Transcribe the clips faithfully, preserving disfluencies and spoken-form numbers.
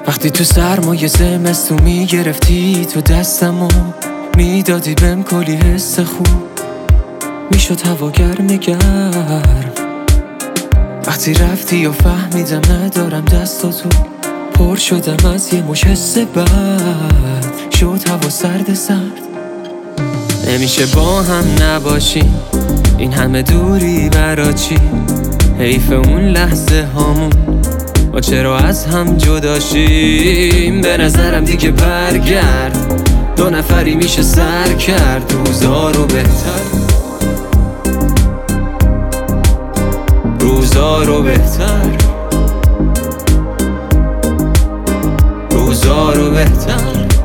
وقتی تو سرمایه زمستون میگرفتی تو دستمو میدادی بهم کلی حس خوب، میشد هوا گرم گرم. وقتی رفتی و فهمیدم ندارم دستاتو، پر شدم از یه مش حس بد، شد هوا سرد سرد. نمیشه با هم نباشیم، این همه دوری برا چی؟ حیف اون لحظه هامون، ما چرا از هم جدا شیم؟ به نظرم دیگه برگرد، دو نفری میشه سر کرد روزا رو بهتر، روزا رو بهتر، روزا رو بهتر.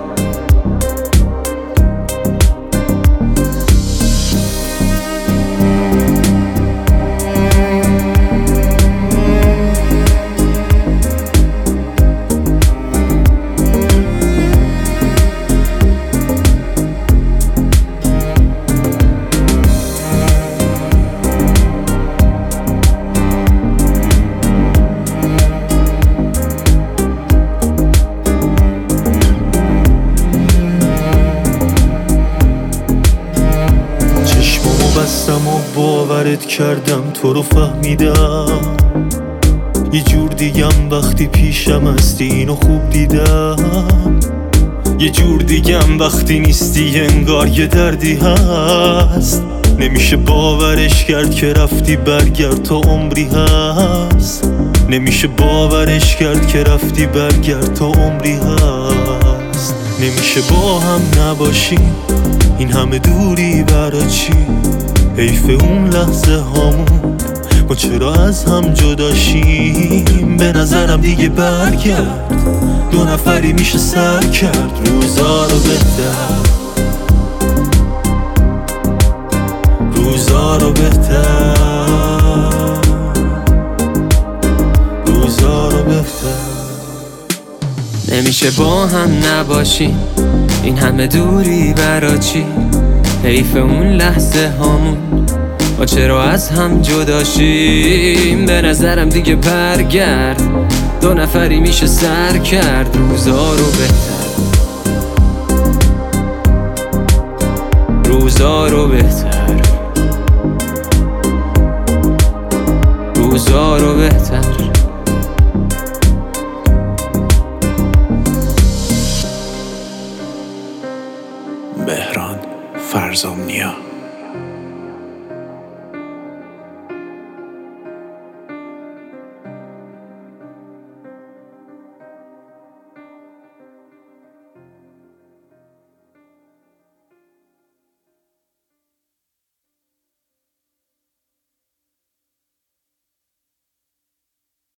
بستم و باورت کردم، تو رو فهمیدم یه جور دیگم وقتی پیشم هستی، اینو خوب دیدم. یه جور دیگم وقتی نیستی انگار یه دردی هست، نمیشه باورش کرد که رفتی برگرد تا عمری هست، نمیشه باورش کرد که رفتی برگرد تا عمری هست. نمیشه با هم نباشیم، این همه دوری برا چی؟ حیف اون لحظه هامون، ما چرا از هم جدا شیم؟ به نظرم دیگه برگرد، دو نفری میشه سر کرد روزا رو بهتر، روزا رو بهتر، روزا رو بهتر. نمیشه با هم نباشیم، این همه دوری برا چی؟ حیف اون لحظه هامون، ما چرا از هم جدا شیم؟ به نظرم دیگه برگرد، دو نفری میشه سر کرد روزا رو بهتر، روزا رو بهتر، روزا رو بهتر. بهران فرزامنیا.